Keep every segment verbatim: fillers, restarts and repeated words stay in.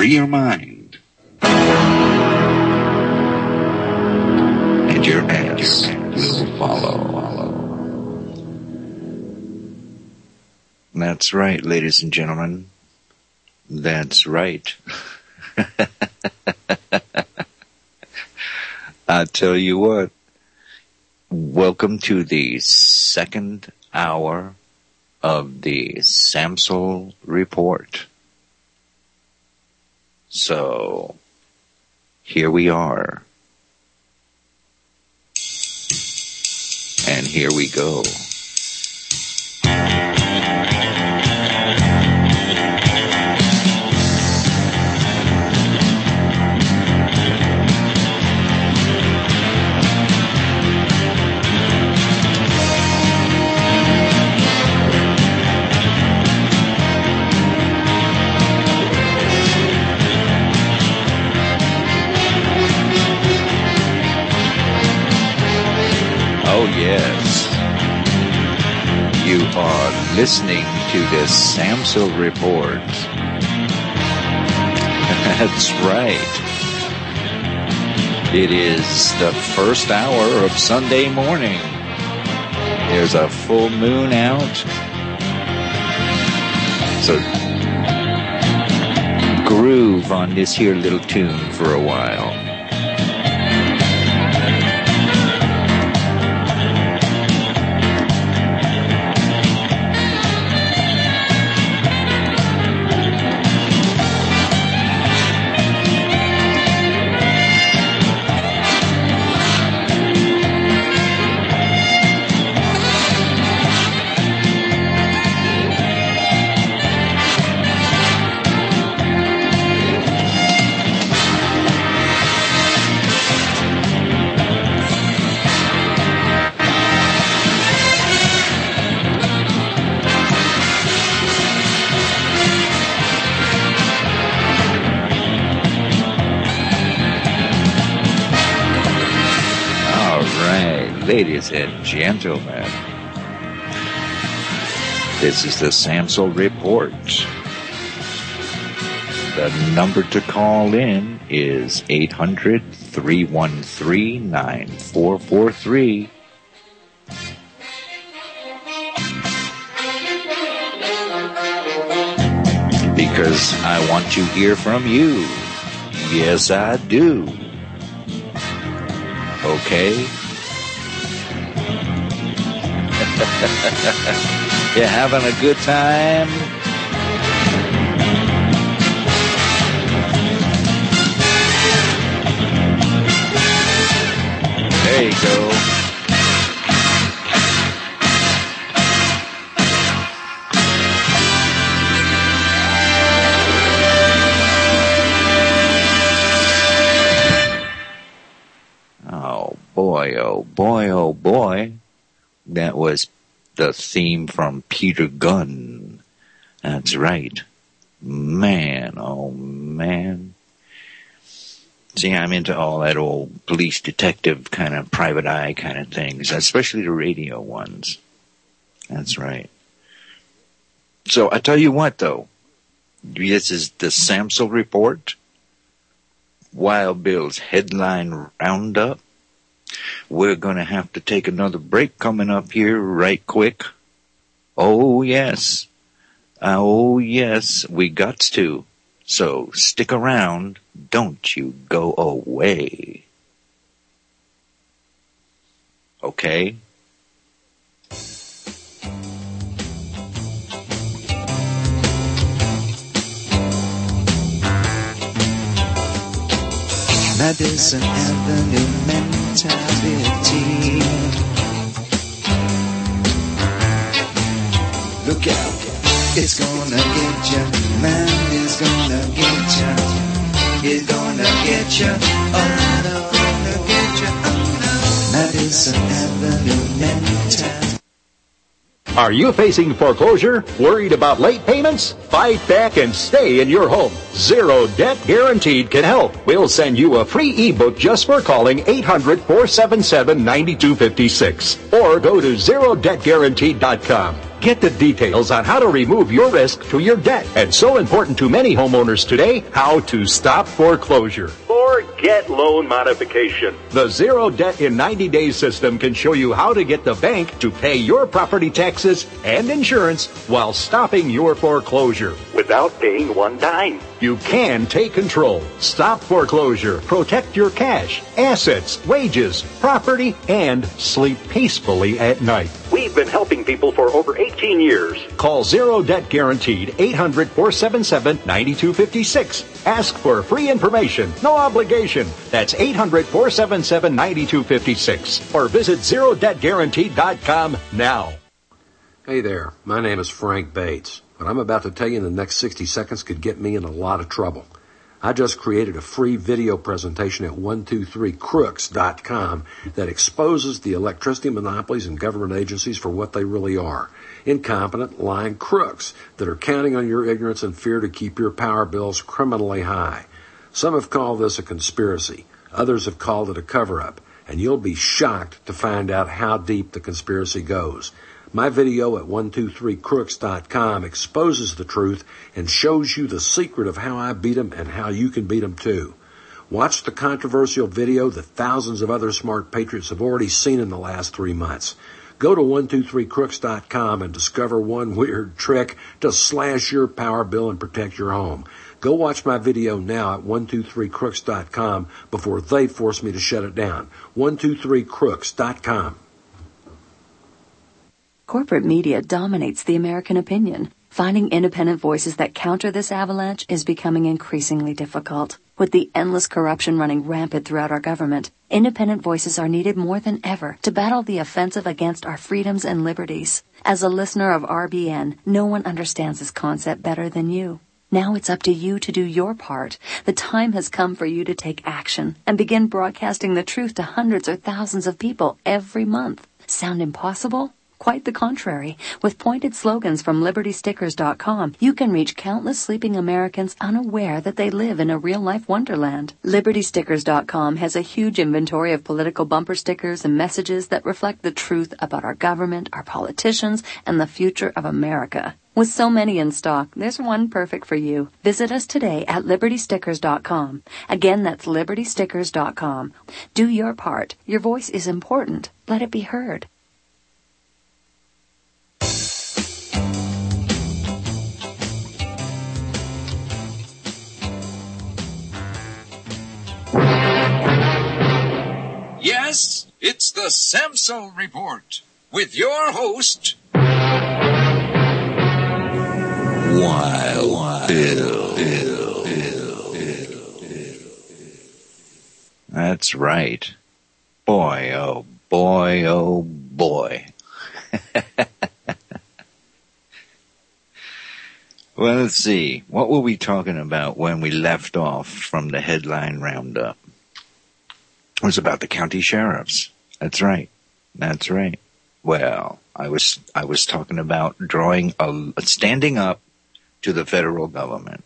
free your mind, and your ass will follow. That's right, ladies and gentlemen. That's right. I tell you what, welcome to the second hour of the Samsel Report. So, here we are. And here we go. Oh, yes. You are listening to the Samsel Report. That's right. It is the first hour of Sunday morning. There's a full moon out. So groove on this here little tune for a while. Ladies and gentlemen, this is the Samsel Report. The number to call in is eight hundred, three one three, nine four four three. Because I want to hear from you. Yes, I do. Okay? You having a good time? There you go. Oh boy, oh boy, oh boy. That was the theme from Peter Gunn. That's right. Man, oh man. See, I'm into all that old police detective kind of private eye kind of things, especially the radio ones. That's right. So I tell you what though, this is the Samsel Report, Wild Bill's headline roundup. We're going to have to take another break coming up here right quick. Oh, yes. Oh, yes, we got to. So stick around. Don't you go away. Okay? Madison Avenue mentality. Look out, it's gonna get ya, man, it's gonna get ya, it's gonna get ya, oh no, gonna get ya, oh no. Madison Avenue mentality. Are you facing foreclosure? Worried about late payments? Fight back and stay in your home. Zero Debt Guaranteed can help. We'll send you a free ebook just for calling eight hundred, four seven seven, nine two five six. Or go to zero debt guaranteed dot com. Get the details on how to remove your risk to your debt. And so important to many homeowners today, how to stop foreclosure. Forget loan modification. The Zero Debt in ninety days system can show you how to get the bank to pay your property taxes and insurance while stopping your foreclosure without paying one dime. You can take control, stop foreclosure, protect your cash, assets, wages, property, and sleep peacefully at night. We've been helping people for over eighteen years. Call Zero Debt Guaranteed, eight hundred, four seven seven, nine two five six. Ask for free information, no obligation. That's eight hundred, four seven seven, nine two five six. Or visit zero debt guaranteed dot com now. Hey there, my name is Frank Bates. What I'm about to tell you in the next sixty seconds could get me in a lot of trouble. I just created a free video presentation at one two three crooks dot com that exposes the electricity monopolies and government agencies for what they really are. Incompetent, lying crooks that are counting on your ignorance and fear to keep your power bills criminally high. Some have called this a conspiracy. Others have called it a cover-up. And you'll be shocked to find out how deep the conspiracy goes. My video at one two three crooks dot com exposes the truth and shows you the secret of how I beat 'em and how you can beat 'em too. Watch the controversial video that thousands of other smart patriots have already seen in the last three months. Go to one two three crooks dot com and discover one weird trick to slash your power bill and protect your home. Go watch my video now at one two three crooks dot com before they force me to shut it down. one two three crooks dot com. Corporate media dominates the American opinion. Finding independent voices that counter this avalanche is becoming increasingly difficult. With the endless corruption running rampant throughout our government, independent voices are needed more than ever to battle the offensive against our freedoms and liberties. As a listener of R B N, no one understands this concept better than you. Now it's up to you to do your part. The time has come for you to take action and begin broadcasting the truth to hundreds or thousands of people every month. Sound impossible? Quite the contrary. With pointed slogans from liberty stickers dot com, you can reach countless sleeping Americans unaware that they live in a real-life wonderland. liberty stickers dot com has a huge inventory of political bumper stickers and messages that reflect the truth about our government, our politicians, and the future of America. With so many in stock, there's one perfect for you. Visit us today at liberty stickers dot com. Again, that's liberty stickers dot com. Do your part. Your voice is important. Let it be heard. Yes, it's the Samso Report with your host, Wild, Wild Bill. Bill, Bill, Bill, Bill. That's right. Boy, oh boy, oh boy. Well, let's see. What were we talking about when we left off from the headline roundup? It was about the county sheriffs. That's right. That's right. Well, I was I was talking about drawing a standing up to the federal government.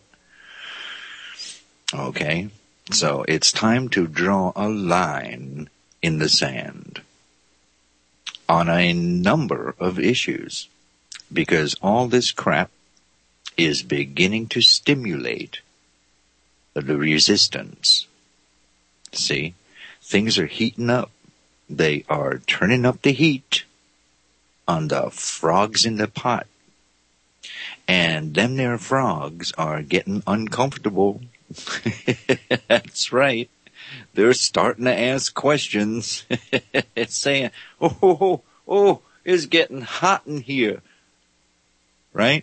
Okay, so it's time to draw a line in the sand on a number of issues, because all this crap is beginning to stimulate the resistance. See? Things are heating up. They are turning up the heat on the frogs in the pot. And them there frogs are getting uncomfortable. That's right. They're starting to ask questions. It's saying, oh, oh, oh, oh, it's getting hot in here. Right?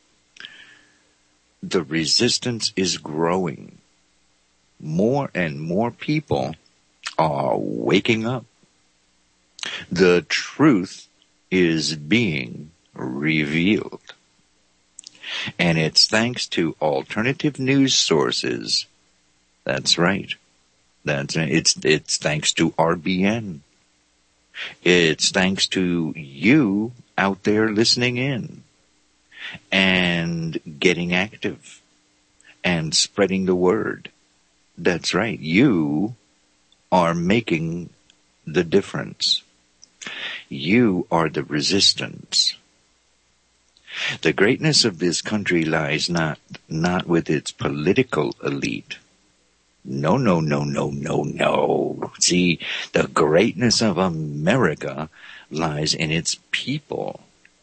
The resistance is growing. More and more people are waking up. The truth is being revealed. And it's thanks to alternative news sources. That's right. That's it's it's thanks to R B N. It's thanks to you out there listening in and getting active and spreading the word. That's right. You are making the difference. You are the resistance. The greatness of this country lies not, not with its political elite. No, no, no, no, no, no. See, the greatness of America lies in its people.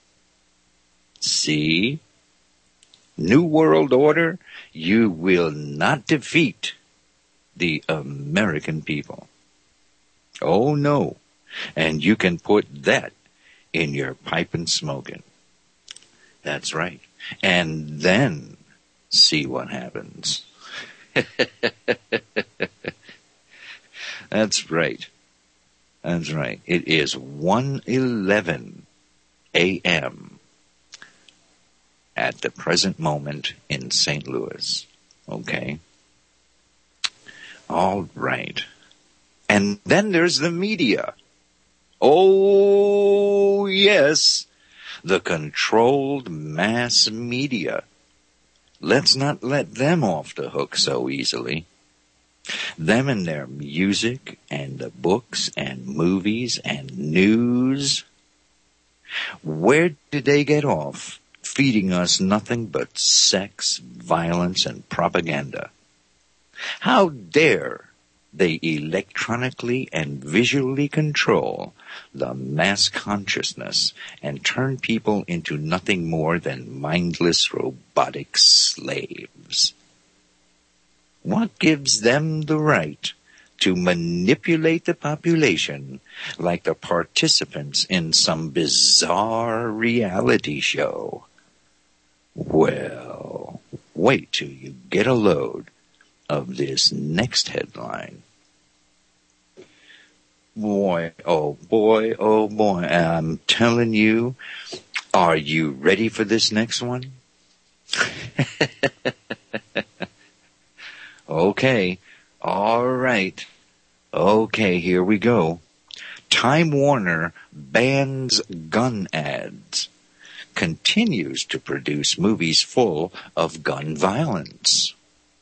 See? New World Order, you will not defeat the American people. Oh, no. And you can put that in your pipe and smoking. That's right. And then see what happens. That's right. That's right. It is one eleven a.m. at the present moment in Saint Louis. Okay. All right. And then there's the media. Oh, yes. The controlled mass media. Let's not let them off the hook so easily. Them and their music and the books and movies and news. Where did they get off feeding us nothing but sex, violence, and propaganda? How dare they electronically and visually control the mass consciousness and turn people into nothing more than mindless robotic slaves? What gives them the right to manipulate the population like the participants in some bizarre reality show? Well, wait till you get a load of this next headline. Boy, oh boy, oh boy, I'm telling you, are you ready for this next one? Okay, all right. Okay, here we go. Time Warner bans gun ads, continues to produce movies full of gun violence.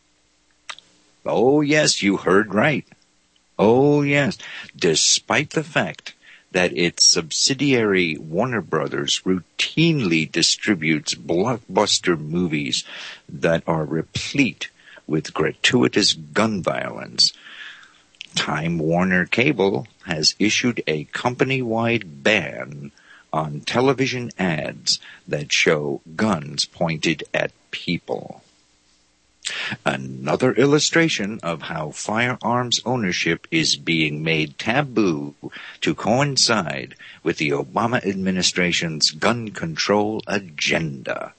Oh, yes, you heard right. Oh, yes. Despite the fact that its subsidiary Warner Brothers routinely distributes blockbuster movies that are replete with gratuitous gun violence, Time Warner Cable has issued a company-wide ban on television ads that show guns pointed at people. Another illustration of how firearms ownership is being made taboo to coincide with the Obama administration's gun control agenda.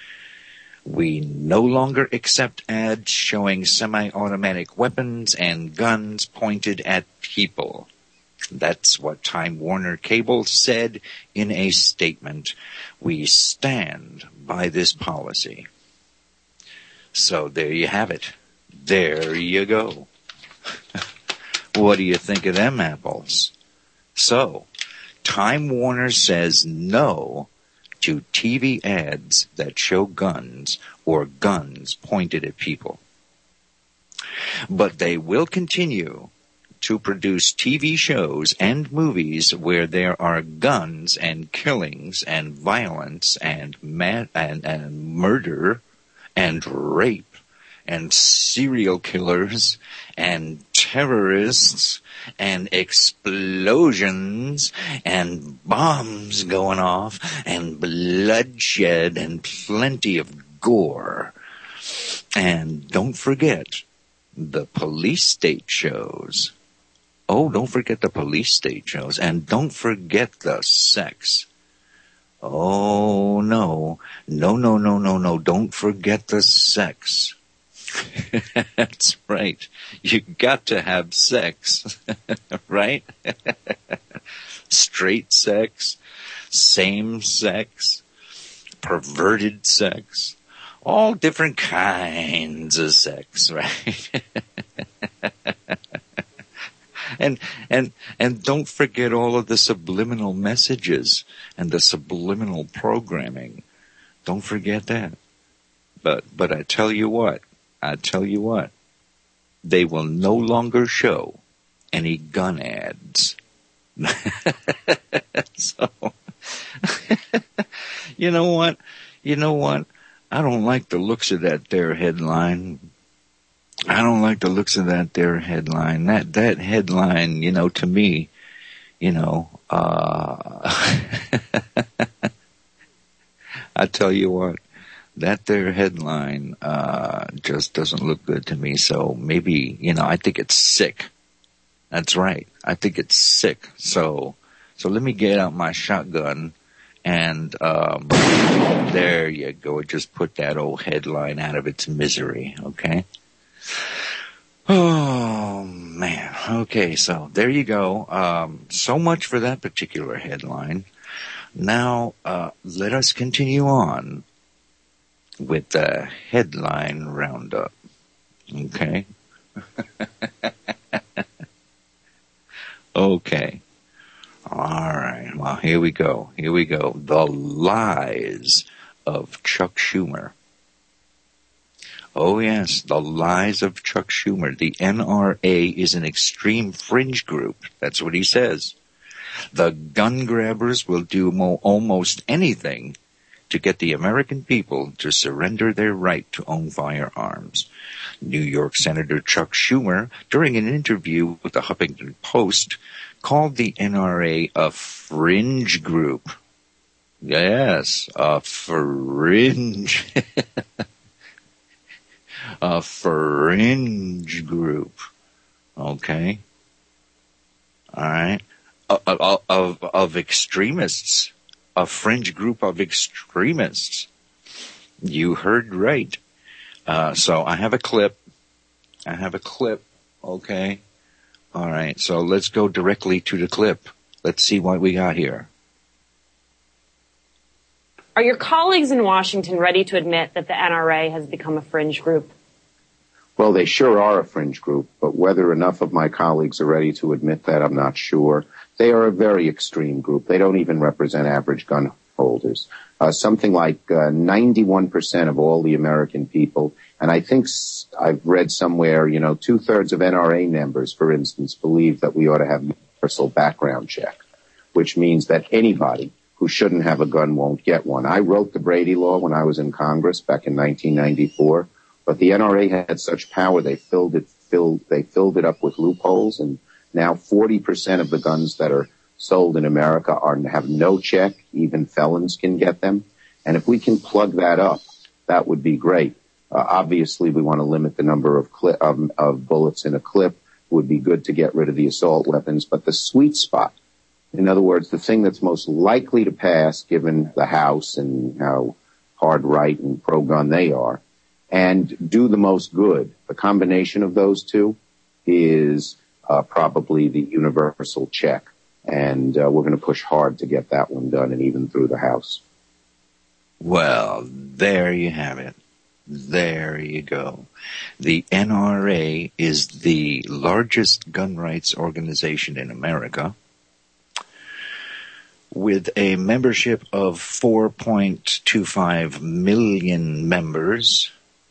We no longer accept ads showing semi-automatic weapons and guns pointed at people. That's what Time Warner Cable said in a statement. We stand by this policy. So there you have it. There you go. What do you think of them apples? So, Time Warner says no to T V ads that show guns or guns pointed at people. But they will continue to produce T V shows and movies where there are guns and killings and violence and ma- and, and murder and rape and serial killers and terrorists and explosions and bombs going off and bloodshed and plenty of gore. And don't forget the police state shows. Oh, don't forget the police state shows. And don't forget the sex. Oh, no. No, no, no, no, no. Don't forget the sex. That's right. You got to have sex. Right? Straight sex, same sex, perverted sex, all different kinds of sex, right? And, and, and don't forget all of the subliminal messages and the subliminal programming. Don't forget that. But, but I tell you what, I tell you what, they will no longer show any gun ads. So, you know what? You know what? I don't like the looks of that there headline. I don't like the looks of that there headline. That that headline, you know, to me, you know, uh, I tell you what, that there headline uh, just doesn't look good to me. So maybe, you know, I think it's sick. That's right. I think it's sick. So, so let me get out my shotgun and, um, there you go. Just put that old headline out of its misery. Okay. Oh man. Okay. So there you go. Um, so much for that particular headline. Now, uh, let us continue on with the headline roundup. Okay. Okay. All right. Well, here we go. Here we go. The lies of Chuck Schumer. Oh, yes. The lies of Chuck Schumer. The N R A is an extreme fringe group. That's what he says. The gun grabbers will do mo- almost anything to get the American people to surrender their right to own firearms. New York Senator Chuck Schumer, during an interview with the Huffington Post, called the N R A a fringe group. Yes, a fringe. A fringe group. Okay. All right. Of, of, of extremists. A fringe group of extremists. You heard right. Uh, so I have a clip. I have a clip. Okay. All right. So let's go directly to the clip. Let's see what we got here. Are your colleagues in Washington ready to admit that the N R A has become a fringe group? Well, they sure are a fringe group, but whether enough of my colleagues are ready to admit that, I'm not sure. They are a very extreme group. They don't even represent average gun holders. Uh, something like uh, ninety-one percent of all the American people, and I think s- I've read somewhere, you know, two-thirds of N R A members, for instance, believe that we ought to have universal background check, which means that anybody who shouldn't have a gun won't get one. I wrote the Brady Law when I was in Congress back in nineteen ninety-four, but the N R A had such power they filled it filled they filled it up with loopholes, and now forty percent of the guns that are sold in America are have no check. Even felons can get them. And if we can plug that up, that would be great. Uh, obviously, we want to limit the number of, cli- of, of bullets in a clip. It would be good to get rid of the assault weapons. But the sweet spot, in other words, the thing that's most likely to pass, given the House and how hard right and pro-gun they are, and do the most good, the combination of those two is uh, probably the universal check. And uh, we're going to push hard to get that one done, and even through the House. Well, there you have it. There you go. The N R A is the largest gun rights organization in America, with a membership of four point two five million members.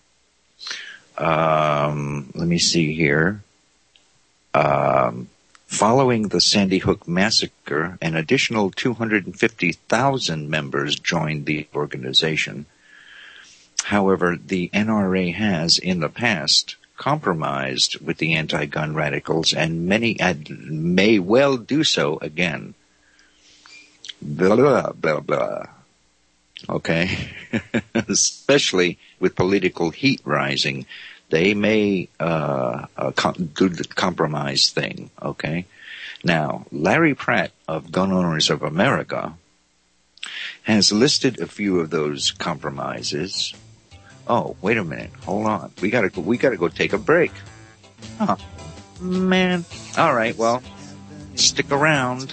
Um, let me see here. Um, Following the Sandy Hook massacre, an additional two hundred fifty thousand members joined the organization. However, the N R A has, in the past, compromised with the anti-gun radicals, and many ad- may well do so again. Blah, blah, blah, blah. Okay? Especially with political heat rising. They may uh, uh, com- do the compromise thing, okay? Now, Larry Pratt of Gun Owners of America has listed a few of those compromises. Oh, wait a minute. Hold on. We gotta go, we gotta go take a break. Oh, man. All right, well, stick around.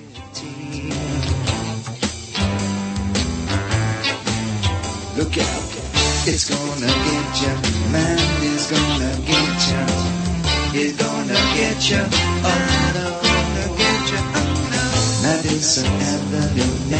Look out. It's gonna get ya, man, it's gonna get ya. It's gonna get ya, oh no, gonna get ya, oh no. Madison Avenue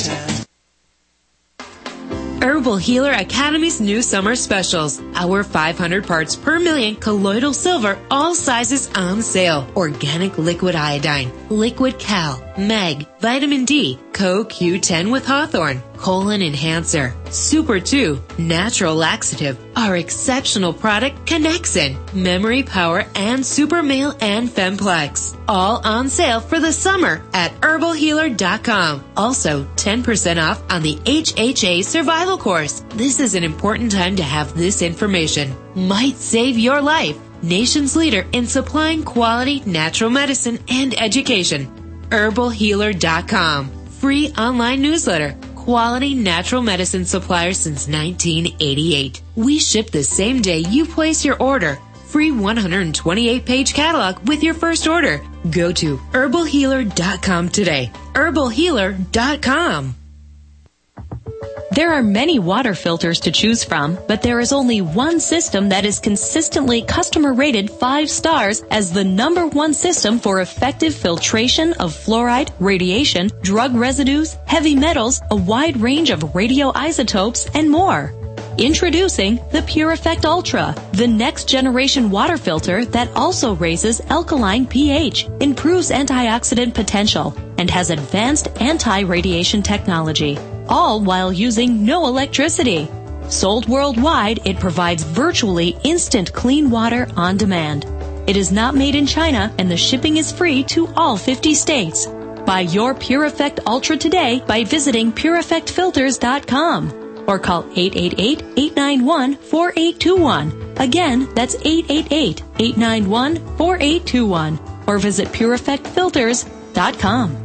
Mental. Herbal Healer Academy's new summer specials. Our five hundred parts per million colloidal silver, all sizes on sale. Organic liquid iodine. Liquid Cal, Mag, Vitamin D, Co Q ten with Hawthorne, Colon Enhancer, Super two, Natural Laxative, our exceptional product Connexin, Memory Power, and Super Male and Femplex. All on sale for the summer at herbal healer dot com. Also, ten percent off on the H H A Survival Course. This is an important time to have this information. Might save your life. Nation's leader in supplying quality natural medicine and education. herbal healer dot com. Free online newsletter. Quality natural medicine supplier since nineteen eighty-eight. We ship the same day you place your order. Free one hundred twenty-eight page catalog with your first order. Go to herbal healer dot com today. herbal healer dot com. There are many water filters to choose from, but there is only one system that is consistently customer rated five stars as the number one system for effective filtration of fluoride, radiation, drug residues, heavy metals, a wide range of radioisotopes, and more. Introducing the Pure Effect Ultra, the next generation water filter that also raises alkaline pH, improves antioxidant potential, and has advanced anti-radiation technology, all while using no electricity. Sold worldwide, it provides virtually instant clean water on demand. It is not made in China, and the shipping is free to all fifty states. Buy your Pure Effect Ultra today by visiting pure effect filters dot com. Or call eight eight eight, eight nine one, four eight two one. Again, that's eight eight eight, eight nine one, four eight two one. Or visit pure effect filters dot com.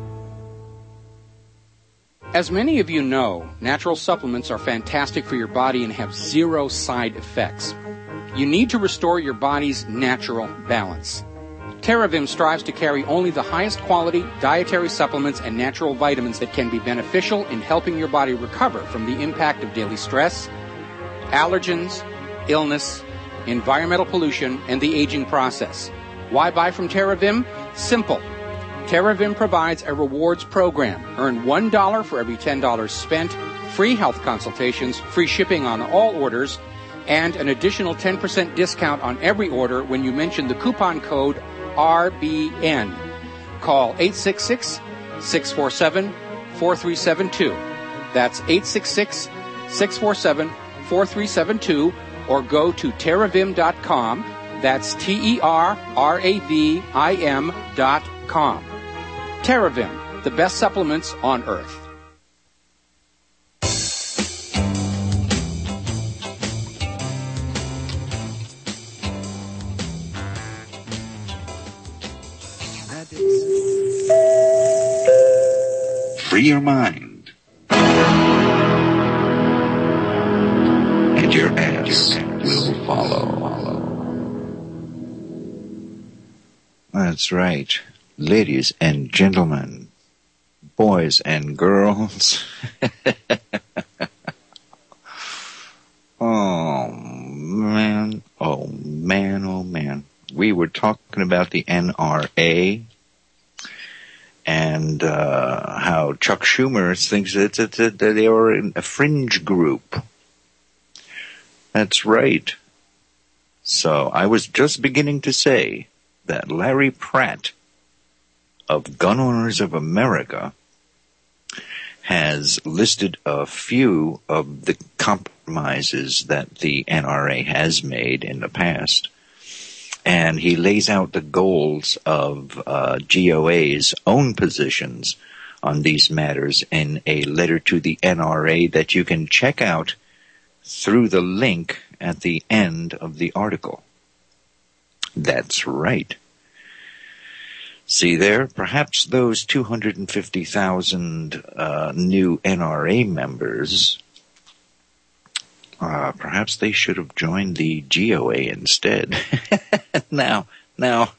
As many of you know, natural supplements are fantastic for your body and have zero side effects. You need to restore your body's natural balance. TerraVim strives to carry only the highest quality dietary supplements and natural vitamins that can be beneficial in helping your body recover from the impact of daily stress, allergens, illness, environmental pollution, and the aging process. Why buy from TerraVim? Simple. TerraVim provides a rewards program. Earn one dollar for every ten dollars spent, free health consultations, free shipping on all orders, and an additional ten percent discount on every order when you mention the coupon code R B N. Call eight six six, six four seven, four three seven two. That's eight six six, six four seven, four three seven two, or go to terravim dot com. That's T E R R A V I M dot com. TerraVim, the best supplements on earth. Free your mind. And your ass will follow. That's right. Ladies and gentlemen, boys and girls. Oh, man. Oh, man. Oh, man. We were talking about the N R A and uh, how Chuck Schumer thinks that, that, that they are a fringe group. That's right. So I was just beginning to say that Larry Pratt of Gun Owners of America has listed a few of the compromises that the N R A has made in the past. And he lays out the goals of uh, G O A's own positions on these matters in a letter to the N R A that you can check out through the link at the end of the article. That's right. See there, perhaps those two hundred fifty thousand uh, new N R A members, uh, perhaps they should have joined the G O A instead. now, now,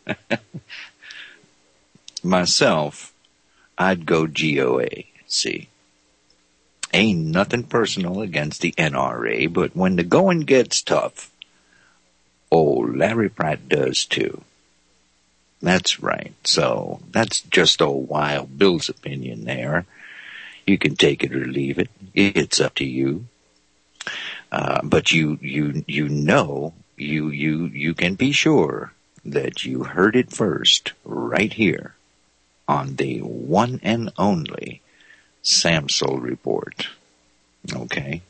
myself, I'd go G O A, see. Ain't nothing personal against the N R A, but when the going gets tough, oh, Larry Pratt does too. That's right. So that's just old Wild Bill's opinion there. You can take it or leave it. It's up to you. Uh, but you, you, you know, you, you, you can be sure that you heard it first right here on the one and only Samsel Report. Okay.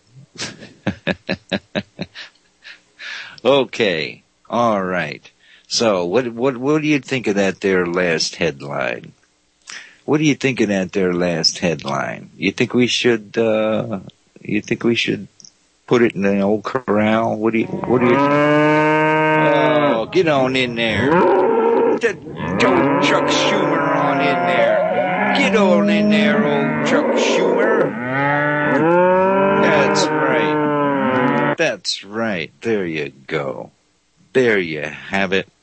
Okay. All right. So, what what what do you think of that there last headline? What do you think of that there last headline? You think we should uh you think we should put it in the old corral? What do you what do you Oh, get on in there. Get old Chuck Schumer on in there. Get on in there, old Chuck Schumer. That's right. That's right. There you go. There you have it.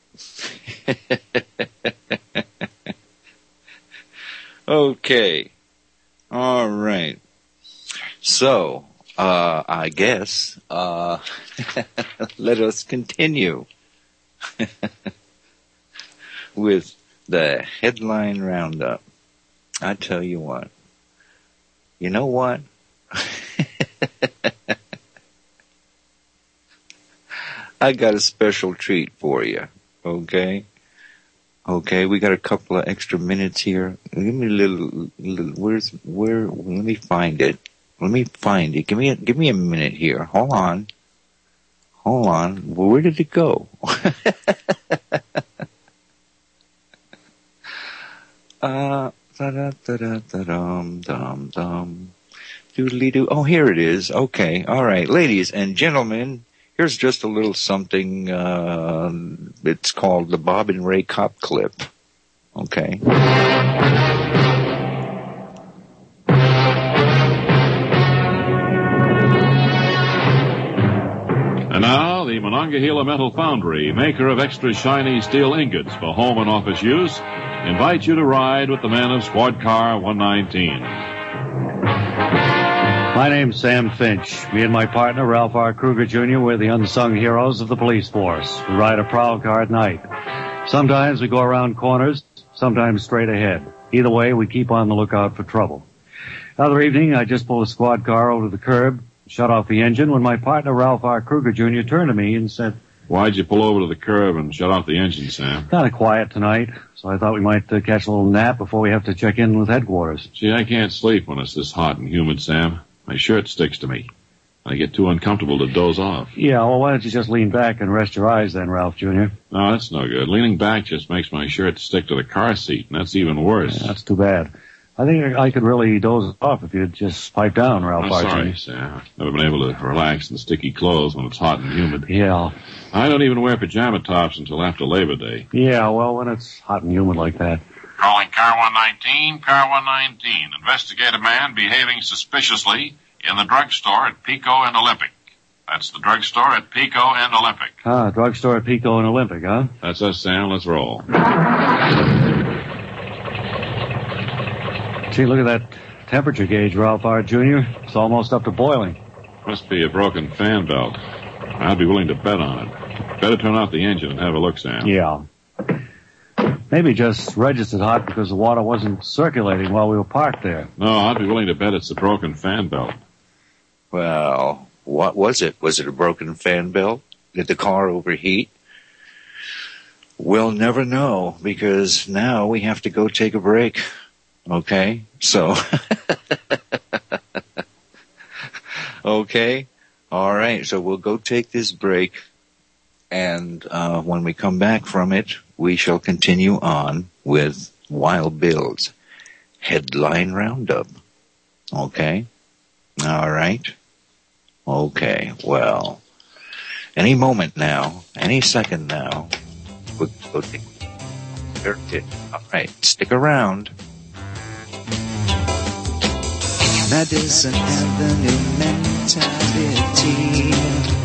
Okay. All right. So, uh, I guess, uh, let us continue with the headline roundup. I tell you what. You know what? I got a special treat for you. Okay? Okay, we got a couple of extra minutes here. Give me a little, little where's, where, let me find it. Let me find it. Give me a, give me a minute here. Hold on. Hold on. Where did it go? uh, da-da-da-da-dum, dum, dum. Doodly-doo. Oh, here it is. Okay. All right. Ladies and gentlemen, here's just a little something, uh, it's called the Bob and Ray Cop clip. Okay. And now, the Monongahela Metal Foundry, maker of extra shiny steel ingots for home and office use, invites you to ride with the men of Squad Car one nineteen. My name's Sam Finch. Me and my partner, Ralph R. Kruger, Junior, we're the unsung heroes of the police force. We ride a prowl car at night. Sometimes we go around corners, sometimes straight ahead. Either way, we keep on the lookout for trouble. The other evening, I just pulled a squad car over to the curb, shut off the engine, when my partner, Ralph R. Kruger, Junior, turned to me and said, "Why'd you pull over to the curb and shut off the engine, Sam?" "Kind of quiet tonight, so I thought we might uh, catch a little nap before we have to check in with headquarters." "Gee, I can't sleep when it's this hot and humid, Sam. My shirt sticks to me. I get too uncomfortable to doze off." "Yeah, well, why don't you just lean back and rest your eyes then, Ralph Junior" "No, that's no good. Leaning back just makes my shirt stick to the car seat, and that's even worse." Yeah, that's too bad. I think I could really doze off if you'd just pipe down, Ralph. I'm sorry, Sam. I've never been able to relax in sticky clothes when it's hot and humid. Yeah. I don't even wear pajama tops until after Labor Day. Yeah, well, when it's hot and humid like that. Calling Car one nineteen, Car one nineteen. Investigate a man behaving suspiciously in the drugstore at Pico and Olympic. That's the drugstore at Pico and Olympic. Ah, drugstore at Pico and Olympic, huh? That's us, Sam. Let's roll. Gee, look at that temperature gauge, Ralph R. Junior It's almost up to boiling. Must be a broken fan belt. I'd be willing to bet on it. Better turn off the engine and have a look, Sam. Yeah. Maybe just registered hot because the water wasn't circulating while we were parked there. No, I'd be willing to bet it's the broken fan belt. Well, what was it? Was it a broken fan belt? Did the car overheat? We'll never know, because now we have to go take a break. Okay? So, okay? All right, so we'll go take this break, and uh when we come back from it, we shall continue on with Wild Bill's Headline Roundup. Okay? All right? Okay, well, any moment now, any second now, we'll go take it. All right, stick around. Madison Avenue mentality.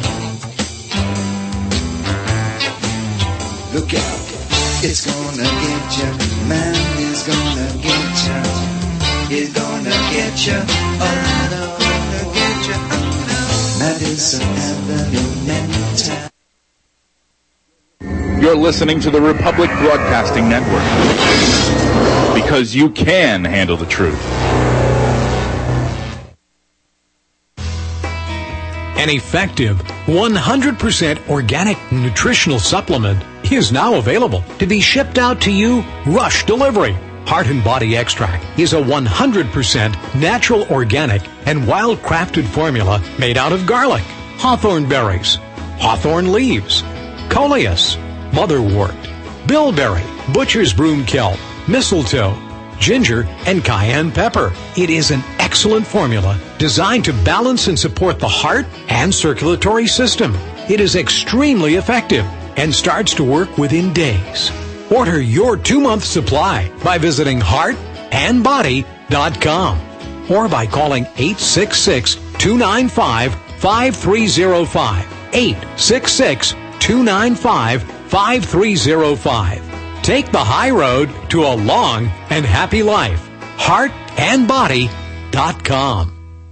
Look out, it's gonna get you. Man is gonna get you. He's gonna get you. Oh no, gonna get you. Oh no. Madison Avenue mentality. You're listening to the Republic Broadcasting Network, because you can handle the truth. An effective one hundred percent organic nutritional supplement is now available to be shipped out to you rush delivery. Heart and Body Extract is a one hundred percent natural, organic, and wild-crafted formula made out of garlic, hawthorn berries, hawthorn leaves, coleus, motherwort, bilberry, butcher's broom kelp, mistletoe, ginger, and cayenne pepper. It is an excellent formula designed to balance and support the heart and circulatory system. It is extremely effective and starts to work within days. Order your two-month supply by visiting heart and body dot com or by calling eight six six, two nine five, five three zero five. eight six six, two nine five, five three zero five. Take the high road to a long and happy life. heart and body dot com.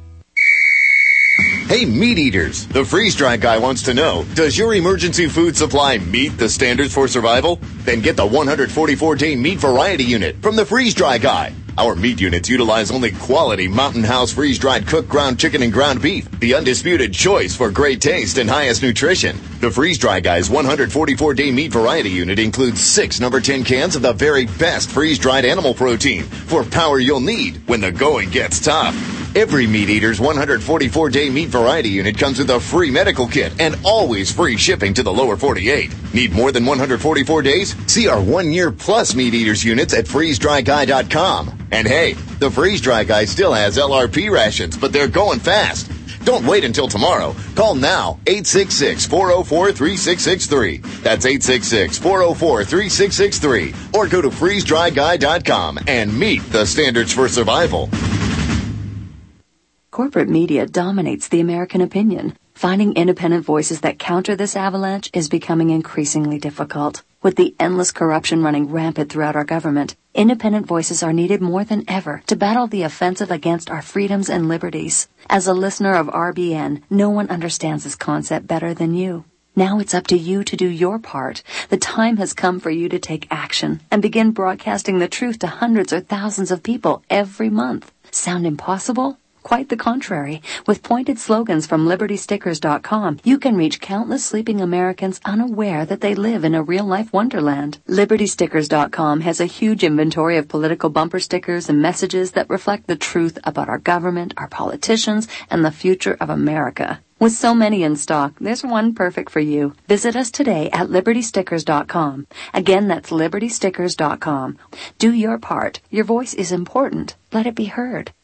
Hey, meat eaters, the freeze-dry guy wants to know, does your emergency food supply meet the standards for survival? Then get the one hundred forty-four day meat variety unit from the freeze-dry guy. Our meat units utilize only quality Mountain House freeze-dried cooked ground chicken and ground beef, the undisputed choice for great taste and highest nutrition. The Freeze-Dry Guy's one hundred forty-four day meat variety unit includes six number ten cans of the very best freeze-dried animal protein for power you'll need when the going gets tough. Every meat eater's one hundred forty-four day meat variety unit comes with a free medical kit and always free shipping to the lower forty-eight. Need more than one hundred forty-four days? See our one year plus meat eaters units at freeze dry guy dot com. And hey, the Freeze-Dry Guy still has L R P rations, but they're going fast. Don't wait until tomorrow. Call now, eight six six, four oh four, three six six three. That's eight six six, four oh four, three six six three. Or go to freeze dry guy dot com and meet the standards for survival. Corporate media dominates the American opinion. Finding independent voices that counter this avalanche is becoming increasingly difficult. With the endless corruption running rampant throughout our government, independent voices are needed more than ever to battle the offensive against our freedoms and liberties. As a listener of R B N, no one understands this concept better than you. Now it's up to you to do your part. The time has come for you to take action and begin broadcasting the truth to hundreds or thousands of people every month. Sound impossible? Quite the contrary. With pointed slogans from liberty stickers dot com, you can reach countless sleeping Americans unaware that they live in a real-life wonderland. liberty stickers dot com has a huge inventory of political bumper stickers and messages that reflect the truth about our government, our politicians, and the future of America. With so many in stock, there's one perfect for you. Visit us today at liberty stickers dot com. Again, that's liberty stickers dot com. Do your part. Your voice is important. Let it be heard.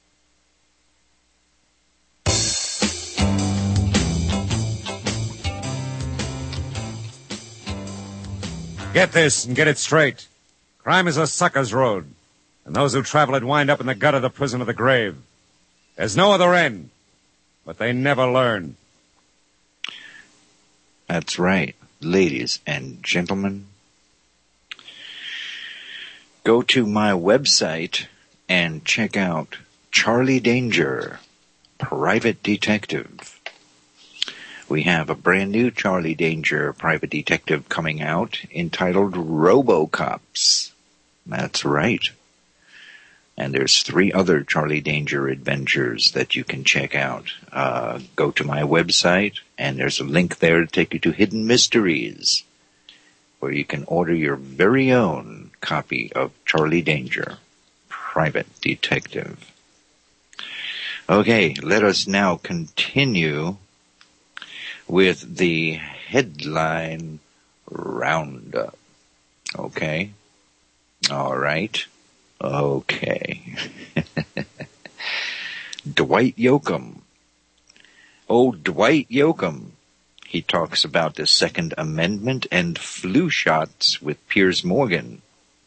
Get this and get it straight. Crime is a sucker's road, and those who travel it wind up in the gut of the prison of the grave. There's no other end, but they never learn. That's right, ladies and gentlemen. Go to my website and check out Charlie Danger, Private Detective. We have a brand new Charlie Danger Private Detective coming out entitled RoboCops. That's right. And there's three other Charlie Danger adventures that you can check out. Uh, go to my website, and there's a link there to take you to Hidden Mysteries, where you can order your very own copy of Charlie Danger, Private Detective. Okay, let us now continue with the headline roundup. Okay? All right. Okay. Dwight Yoakam. Oh, Dwight Yoakam. He talks about the Second Amendment and flu shots with Piers Morgan.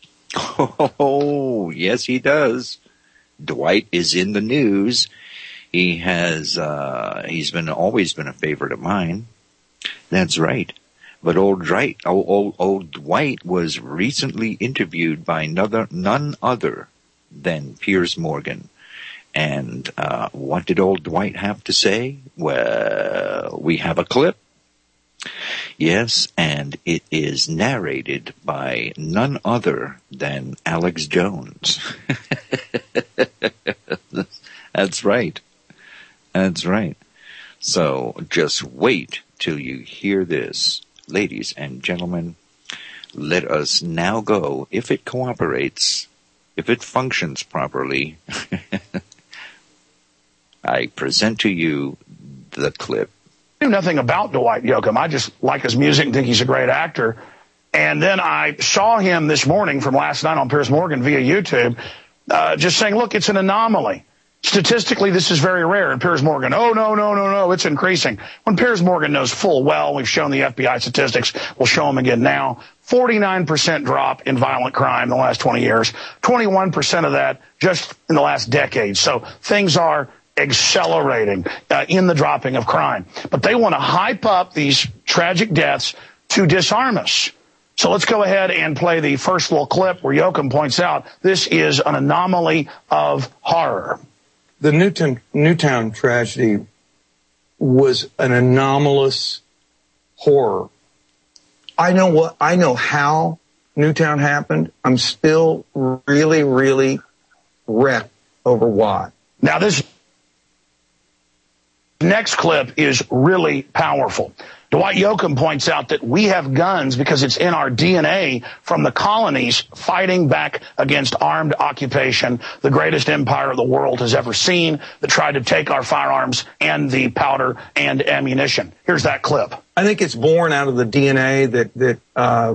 Oh, yes, he does. Dwight is in the news. He has, uh, he's been, always been a favorite of mine. That's right. But old Dwight, old, old, old Dwight was recently interviewed by another, none other than Piers Morgan. And, uh, what did old Dwight have to say? Well, we have a clip. Yes, and it is narrated by none other than Alex Jones. That's right. That's right. So just wait till you hear this. Ladies and gentlemen, let us now go, if it cooperates, if it functions properly, I present to you the clip. I knew nothing about Dwight Yoakam. I just like his music and think he's a great actor. And then I saw him this morning from last night on Piers Morgan via YouTube, uh, just saying, look, it's an anomaly. Statistically, this is very rare. And Piers Morgan, oh, no, no, no, no, it's increasing. When Piers Morgan knows full well, we've shown the F B I statistics, we'll show them again now, forty-nine percent drop in violent crime in the last twenty years, twenty-one percent of that just in the last decade. So things are accelerating uh, in the dropping of crime. But they want to hype up these tragic deaths to disarm us. So let's go ahead and play the first little clip where Yoakam points out this is an anomaly of horror. The Newtown, Newtown tragedy was an anomalous horror. I know what, I know how Newtown happened. I'm still really, really wrecked over why. Now this next clip is really powerful. Dwight Yoakam points out that we have guns because it's in our D N A from the colonies fighting back against armed occupation, the greatest empire the world has ever seen, that tried to take our firearms and the powder and ammunition. Here's that clip. I think it's born out of the D N A that, that uh,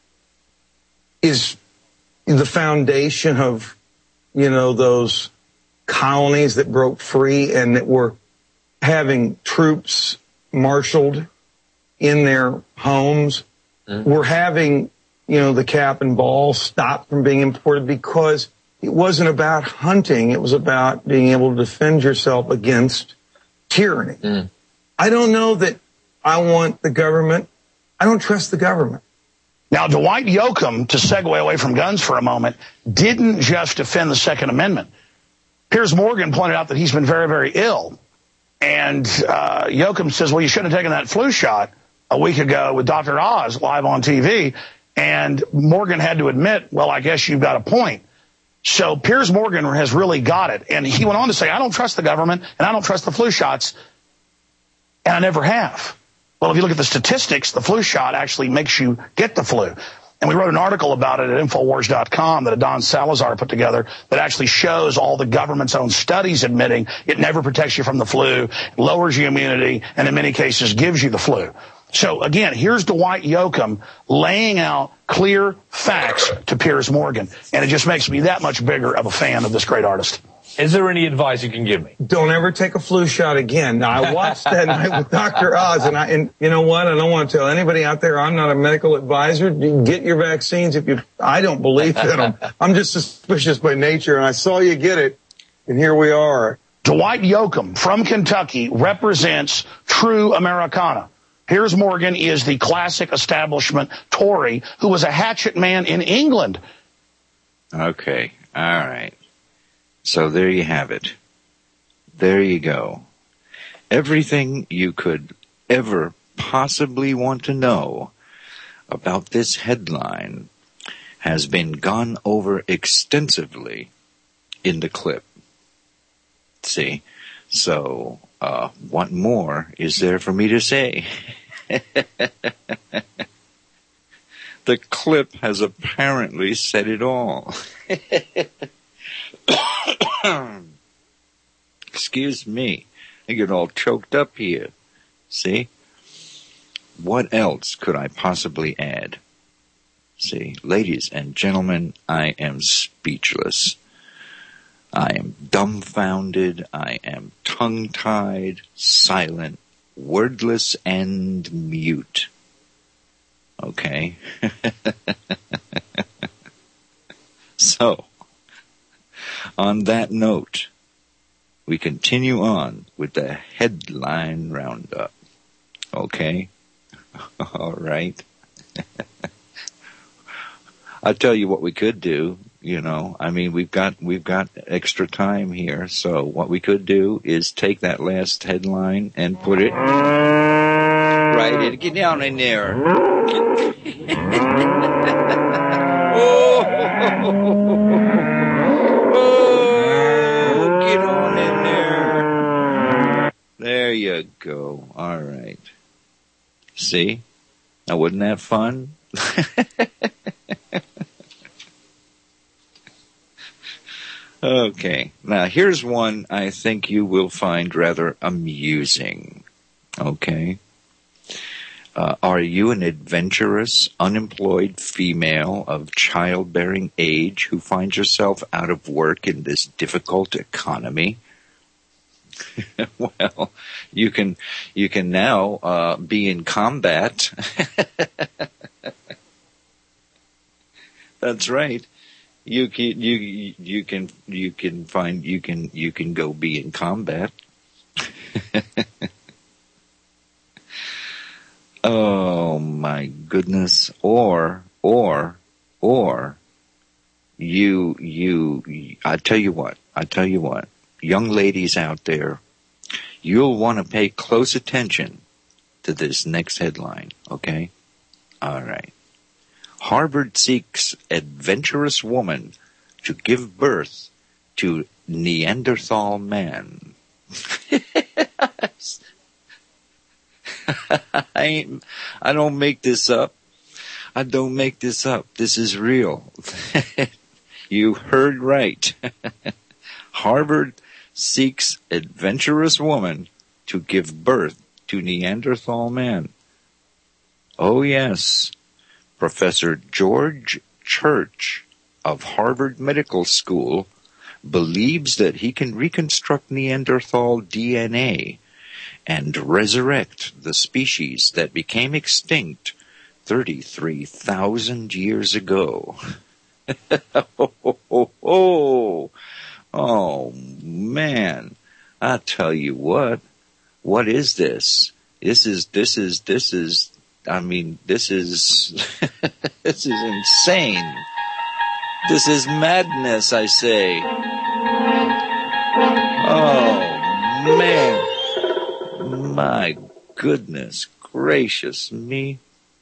is the foundation of, you know, those colonies that broke free and that were having troops marshaled in their homes. Mm-hmm. We're having, you know, the cap and ball stopped from being imported because it wasn't about hunting. It was about being able to defend yourself against tyranny. Mm. I don't know that I want the government. I don't trust the government. Now, Dwight Yoakam, to segue away from guns for a moment, didn't just defend the Second Amendment. Piers Morgan pointed out that he's been very, very ill. And uh, Yoakam says, well, you shouldn't have taken that flu shot a week ago with Doctor Oz live on T V. And Morgan had to admit, well, I guess you've got a point. So Piers Morgan has really got it. And he went on to say, I don't trust the government and I don't trust the flu shots. And I never have. Well, if you look at the statistics, the flu shot actually makes you get the flu. And we wrote an article about it at Infowars dot com that Adon Salazar put together that actually shows all the government's own studies admitting it never protects you from the flu, lowers your immunity, and in many cases gives you the flu. So again, here's Dwight Yoakam laying out clear facts to Piers Morgan. And it just makes me that much bigger of a fan of this great artist. Is there any advice you can give me? Don't ever take a flu shot again. Now, I watched that night with Doctor Oz, and I, and you know what? I don't want to tell anybody out there I'm not a medical advisor. You get your vaccines if you, I don't believe in them. I'm just suspicious by nature, and I saw you get it, and here we are. Dwight Yoakam from Kentucky represents true Americana. Piers Morgan is the classic establishment Tory who was a hatchet man in England. Okay, all right. So there you have it. There you go. Everything you could ever possibly want to know about this headline has been gone over extensively in the clip. See? So, uh, what more is there for me to say? The clip has apparently said it all. Excuse me. I get all choked up here. See? What else could I possibly add? See, ladies and gentlemen, I am speechless. I am dumbfounded. I am tongue-tied, silent, wordless, and mute. Okay? So, on that note, we continue on with the headline roundup. Okay? All right. I'll tell you what we could do, you know. I mean, we've got we've got extra time here, so what we could do is take that last headline and put it right in. Get down in there. Oh, oh, get on in there. There you go. All right. See? Now, wasn't that fun? Okay, now here's one I think you will find rather amusing. Okay. Uh, are you an adventurous, unemployed female of childbearing age who finds yourself out of work in this difficult economy? Well, you can you can now uh, be in combat. That's right. You can you you can you can find you can you can go be in combat. Oh my goodness. Or, or, or, you, you, I tell you what, I tell you what, young ladies out there, you'll want to pay close attention to this next headline, okay? All right. Harvard seeks adventurous woman to give birth to Neanderthal man. I ain't, I don't make this up. I don't make this up. This is real. You heard right. Harvard seeks adventurous woman to give birth to Neanderthal man. Oh yes. Professor George Church of Harvard Medical School believes that he can reconstruct Neanderthal D N A and resurrect the species that became extinct thirty-three thousand years ago. oh, oh, oh, oh. Oh, man. I tell you what. What is this? This is, this is, this is, I mean, this is, this is insane. This is madness, I say. Oh, man. My goodness gracious me.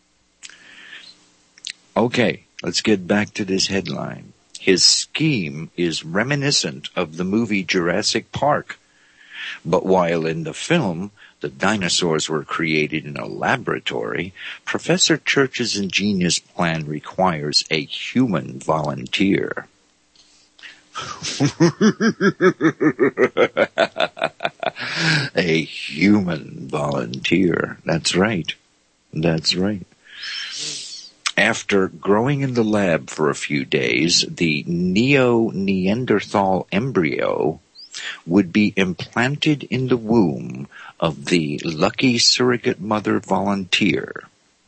Okay, let's get back to this headline. His scheme is reminiscent of the movie Jurassic Park. But while in the film, the dinosaurs were created in a laboratory, Professor Church's ingenious plan requires a human volunteer. A human volunteer. That's right. That's right. After growing in the lab for a few days, the Neo-Neanderthal embryo would be implanted in the womb of the lucky surrogate mother volunteer.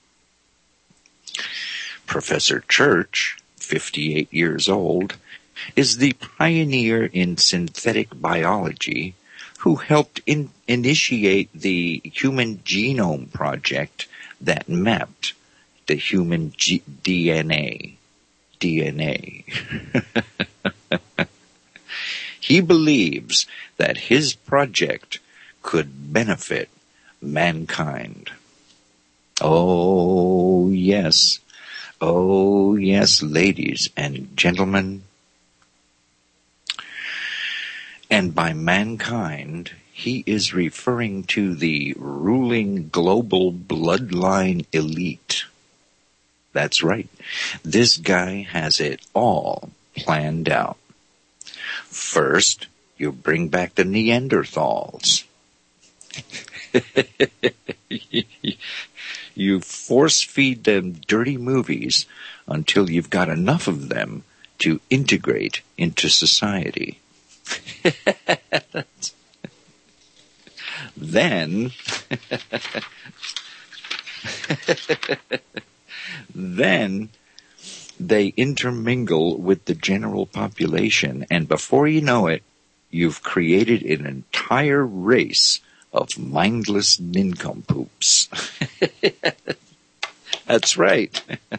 Professor Church, fifty-eight years old, is the pioneer in synthetic biology who helped in, initiate the Human Genome Project that mapped the human G- D N A. D N A. He believes that his project could benefit mankind. Oh, yes. Oh, yes, ladies and gentlemen. And by mankind, he is referring to the ruling global bloodline elite. That's right. This guy has it all planned out. First, you bring back the Neanderthals. You force feed them dirty movies until you've got enough of them to integrate into society. Then, then they intermingle with the general population, and before you know it, you've created an entire race of mindless nincompoops. That's right.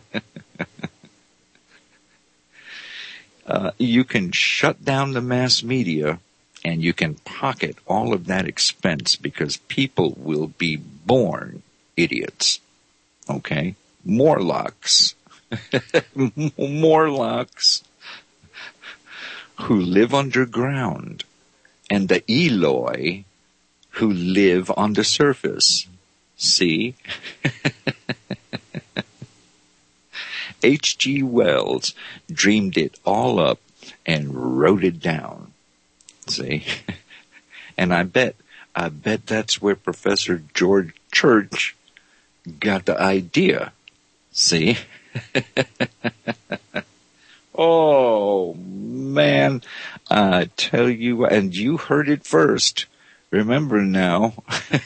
Uh, you can shut down the mass media and you can pocket all of that expense because people will be born idiots. Okay? Morlocks. Morlocks who live underground, and the Eloi who live on the surface. See? H G Wells dreamed it all up and wrote it down. See? And I bet, I bet that's where Professor George Church got the idea. See? Oh, man. I tell you, and you heard it first. Remember now.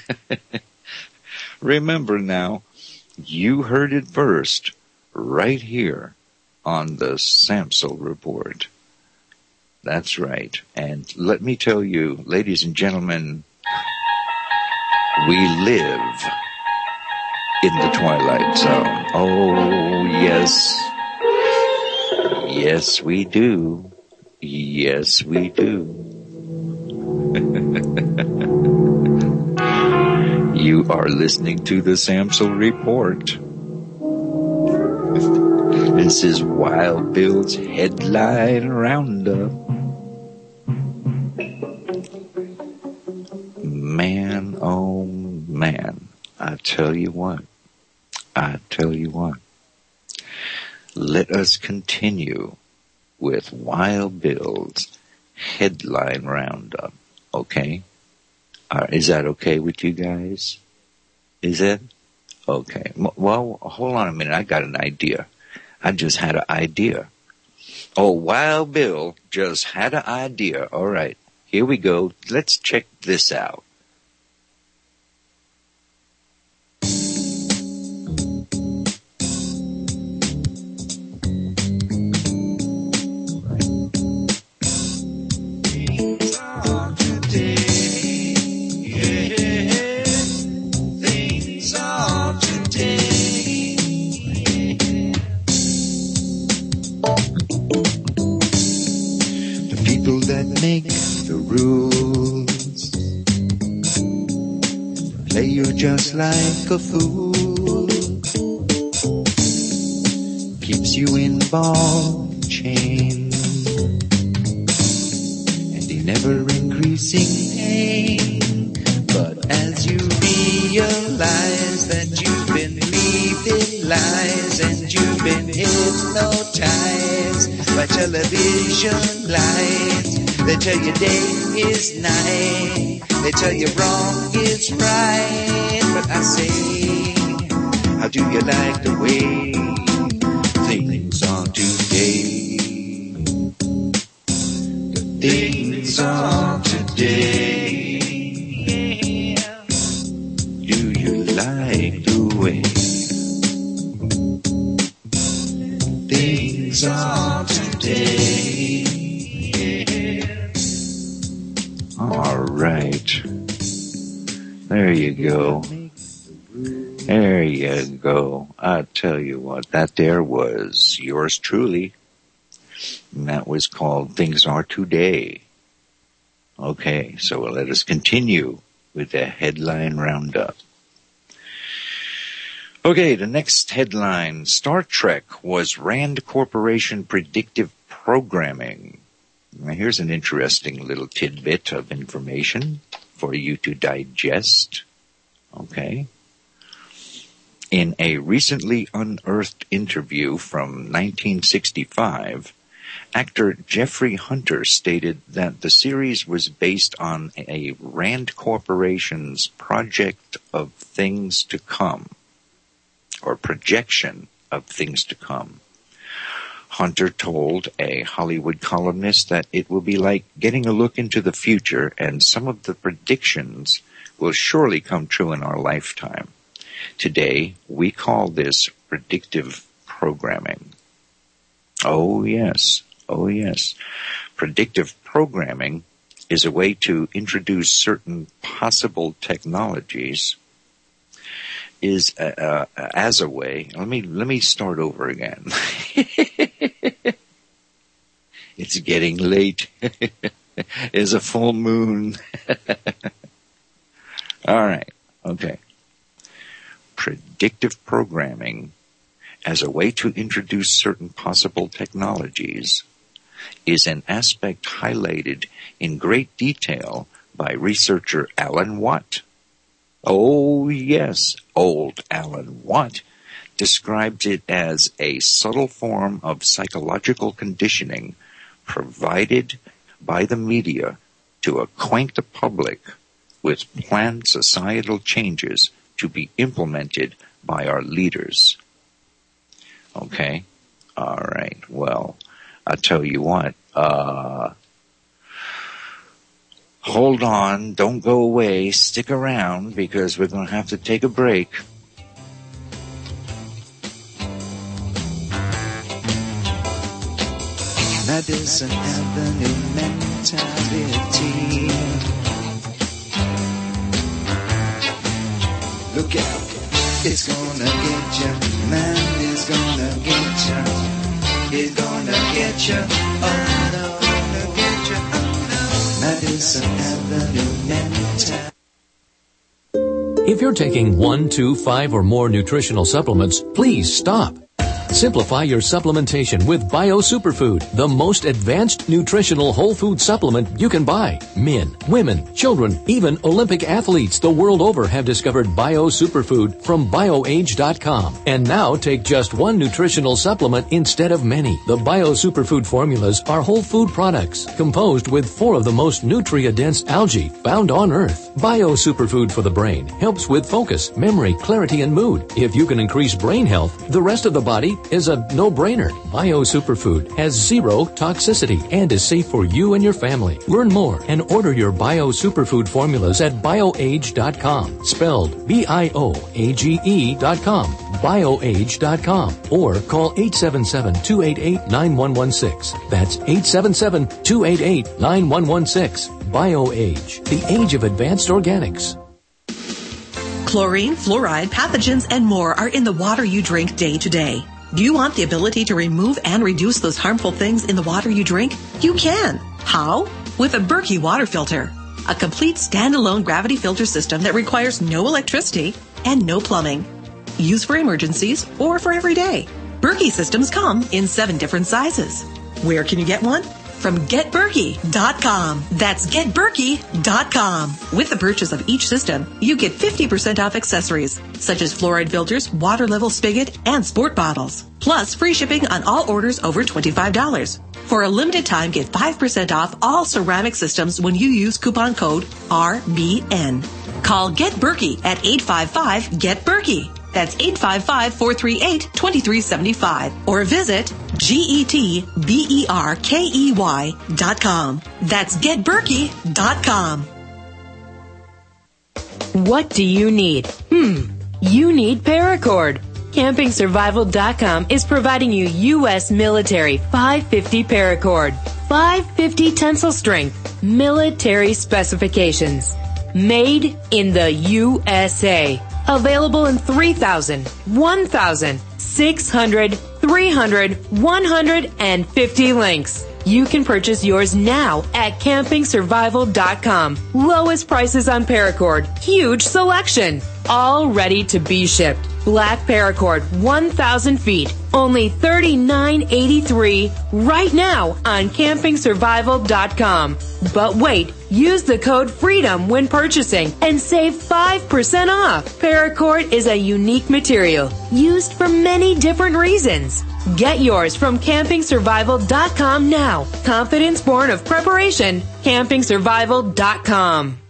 Remember now. You heard it first. Right here on the Samsel Report. That's right. And let me tell you, ladies and gentlemen, we live in the Twilight Zone. Oh, yes. Yes, we do. Yes, we do. You are listening to the Samsel Report. This is Wild Bill's Headline Roundup. Man, oh man, I tell you what, I tell you what. Let us continue with Wild Bill's Headline Roundup, okay? Uh, is that okay with you guys? Is it? Okay. Well, hold on a minute. I got an idea. I just had an idea. Oh, Wild Bill just had an idea. All right. Here we go. Let's check this out. Make the rules. Play you just like a fool. Keeps you in ball chain and in ever increasing pain. But as you realize that you've been believing lies and you've been hypnotized by television lights, they tell you day is night. They tell you wrong is right. But I say, how do you like the way things are today? The things are today. Do you like the way things are today? All right. There you go. There you go. I tell you what, that there was yours truly. And that was called Things Are Today. Okay, so let us continue with the headline roundup. Okay, the next headline. Star Trek was Rand Corporation predictive programming. Now, here's an interesting little tidbit of information for you to digest. Okay. In a recently unearthed interview from nineteen sixty-five, actor Jeffrey Hunter stated that the series was based on a Rand Corporation's project of things to come, or projection of things to come. Hunter told a Hollywood columnist that it will be like getting a look into the future, and some of the predictions will surely come true in our lifetime. Today, we call this predictive programming. Oh, yes. Oh, yes. Predictive programming is a way to introduce certain possible technologies is uh, uh, as a way. Let me let me start over again. It's getting late. It's a full moon. All right. Okay. Predictive programming as a way to introduce certain possible technologies is an aspect highlighted in great detail by researcher Alan Watt. Oh, yes, old Alan Watt described it as a subtle form of psychological conditioning provided by the media to acquaint the public with planned societal changes to be implemented by our leaders. Okay? All right. Well, I'll tell you what. Uh, hold on. Don't go away. Stick around because we're going to have to take a break. Madison Avenue mentality. Look out, it's gonna get you, man, it's gonna get you, it's gonna get you, oh no, gonna get you, oh no, Madison Avenue mentality. If you're taking one, two, five, or more nutritional supplements, please stop. Simplify your supplementation with Bio Superfood, the most advanced nutritional whole food supplement you can buy. Men, women, children, even Olympic athletes the world over have discovered Bio Superfood from BioAge dot com. And now take just one nutritional supplement instead of many. The Bio Superfood formulas are whole food products composed with four of the most nutrient-dense algae found on Earth. Bio Superfood for the brain helps with focus, memory, clarity, and mood. If you can increase brain health, the rest of the body is a no-brainer. Bio Superfood has zero toxicity and is safe for you and your family. Learn more and order your Bio Superfood formulas at BioAge dot com, spelled B I O A G E dot com, BioAge dot com, or call eight seven seven, two eight eight, nine one one six. That's eight seven seven, two eight eight, nine one one six. BioAge, the age of advanced organics. Chlorine, fluoride, pathogens, and more are in the water you drink day to day. Do you want the ability to remove and reduce those harmful things in the water you drink? You can. How? With a Berkey water filter. A complete standalone gravity filter system that requires no electricity and no plumbing. Used for emergencies or for every day. Berkey systems come in seven different sizes. Where can you get one? From Get Berkey dot com. That's Get Berkey dot com. With the purchase of each system, you get fifty percent off accessories, such as fluoride filters, water level spigot, and sport bottles. Plus, free shipping on all orders over twenty-five dollars. For a limited time, get five percent off all ceramic systems when you use coupon code R B N. Call Get Berkey at eight five five, Get Berkey. That's eight five five, four three eight, two three seven five. Or visit G E T B E R K E Y dot com. That's Get Berkey dot com. What do you need? Hmm, you need Paracord. Camping Survival dot com is providing you U S military five fifty Paracord. five fifty tensile strength. Military specifications. Made in the U S A. Available in three thousand, one thousand, six hundred, three hundred, one hundred, and fifty links. You can purchase yours now at Camping Survival dot com. Lowest prices on Paracord. Huge selection. All ready to be shipped. Black Paracord, one thousand feet. Only thirty-nine eighty-three right now on Camping Survival dot com. But wait, use the code FREEDOM when purchasing and save five percent off. Paracord is a unique material used for many different reasons. Get yours from Camping Survival dot com now. Confidence born of preparation. Camping Survival dot com.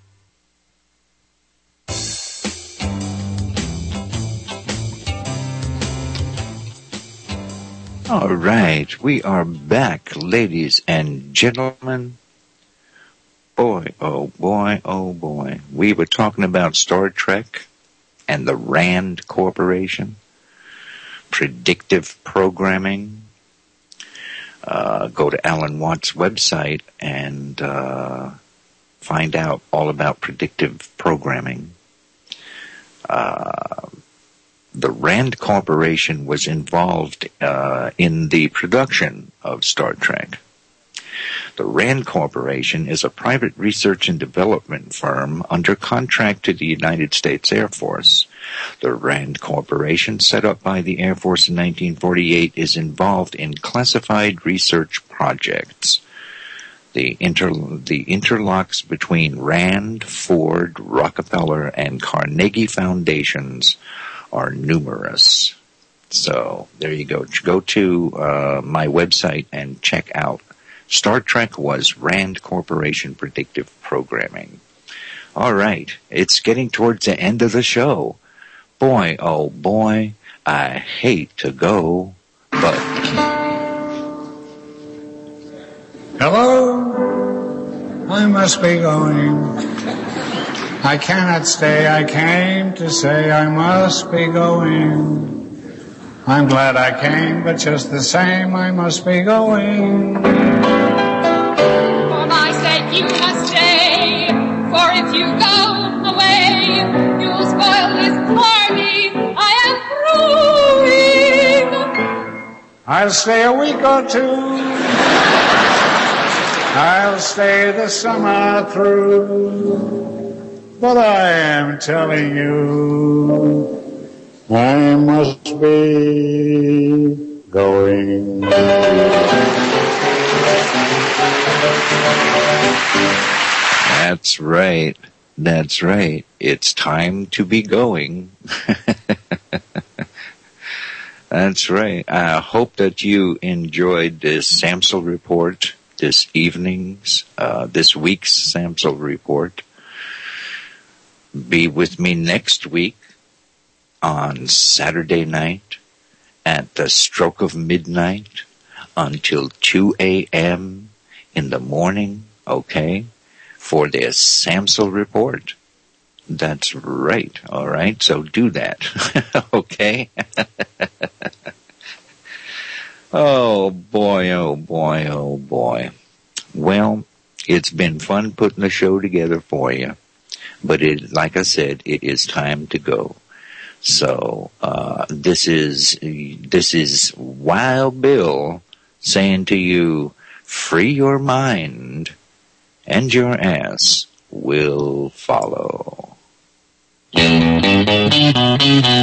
All right, we are back, ladies and gentlemen. Boy, oh boy, oh boy. We were talking about Star Trek and the RAND Corporation, predictive programming. Uh, go to Alan Watts' website and uh, find out all about predictive programming. Uh, the RAND Corporation was involved uh, in the production of Star Trek. The RAND Corporation is a private research and development firm under contract to the United States Air Force. The RAND Corporation, set up by the Air Force in nineteen forty-eight, is involved in classified research projects. The, inter- the interlocks between RAND, Ford, Rockefeller, and Carnegie Foundations are numerous. So there you go. Go to uh, my website and check out Star Trek was Rand Corporation Predictive Programming. All right, it's getting towards the end of the show. Boy, oh boy, I hate to go, but... Hello, I must be going. I cannot stay, I came to say I must be going. I'm glad I came, but just the same, I must be going. For my sake you must stay, for if you go away, you'll spoil this party I am throwing. I'll stay a week or two. I'll stay the summer through. But I am telling you, I must be going. That's right. That's right. It's time to be going. That's right. I hope that you enjoyed this SAMHSA report, this evening's, uh, this week's SAMHSA report. Be with me next week on Saturday night at the stroke of midnight until two a.m. in the morning, okay, for the SAMHSA report. That's right, all right, so do that, okay? Oh, boy, oh, boy, oh, boy. Well, it's been fun putting the show together for you, but it, like I said, it is time to go. So, uh, this is, this is Wild Bill saying to you, free your mind and your ass will follow.